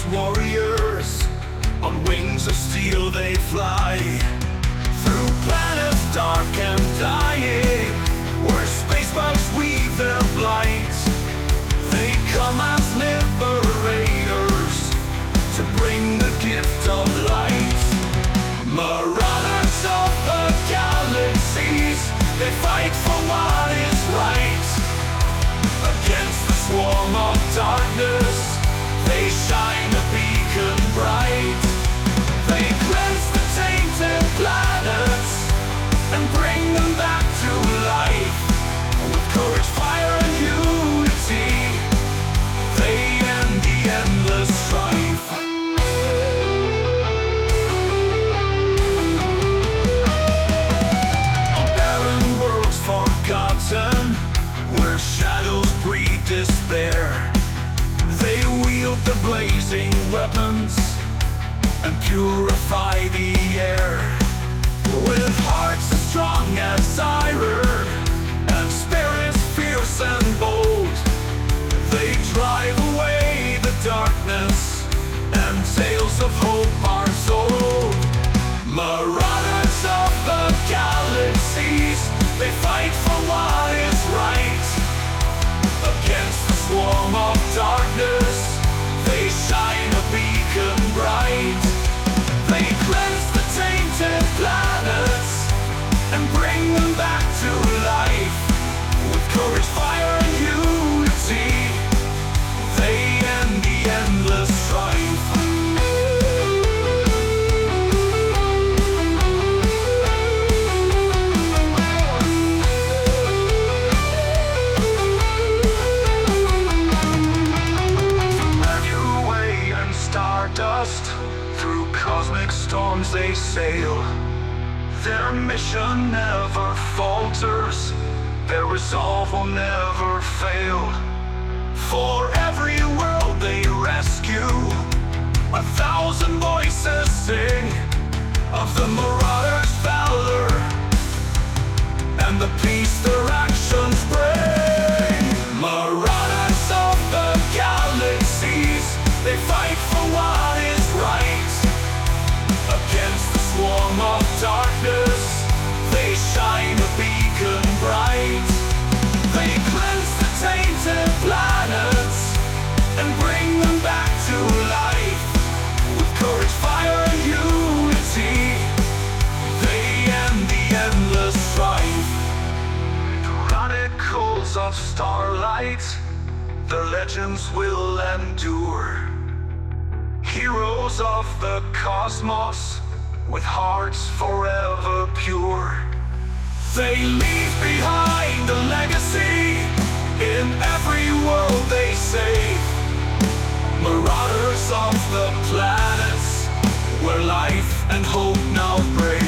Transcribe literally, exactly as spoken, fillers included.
warriors, on wings of steel they fly, through planets dark and dying, where space bugs weave their blight. They come as liberators, to bring the gift of light. Marauders of the galaxies, they fight for what is right. Against the swarm of darkness, they shine a beacon bright. They cleanse the tainted planets, and bring them back to life. With courage, fire, and unity, they end the endless strife. On barren worlds forgotten, where shadows breed despair, they wield the blazing weapons and purify the air. With hearts as strong as iron and spirits fierce and bold, they drive away the darkness, and tales of hope are told. Marauders of the galaxies, they fight for what is right. Against the swarm of darkness, they shine a beacon bright. They cleanse the tainted planets, and bring them back to life. With courage, fire, and unity, they end the endless strife. Stardust, through cosmic storms they sail. Their mission never falters, their resolve will never fail. For every world they rescue, a thousand voices sing of the marauders' valor and the peace their actions bring. Marauders of the galaxies, they fight for what is right. Against the swarm of darkness, they shine a beacon bright. They cleanse the tainted planets, and bring them back to life. With courage, fire, and unity, they end the endless strife. Chronicles of starlight, their legends will endure. Heroes of the cosmos, with hearts forever pure. They leave behind a legacy in every world they save. Marauders of the planets, where life and hope now break.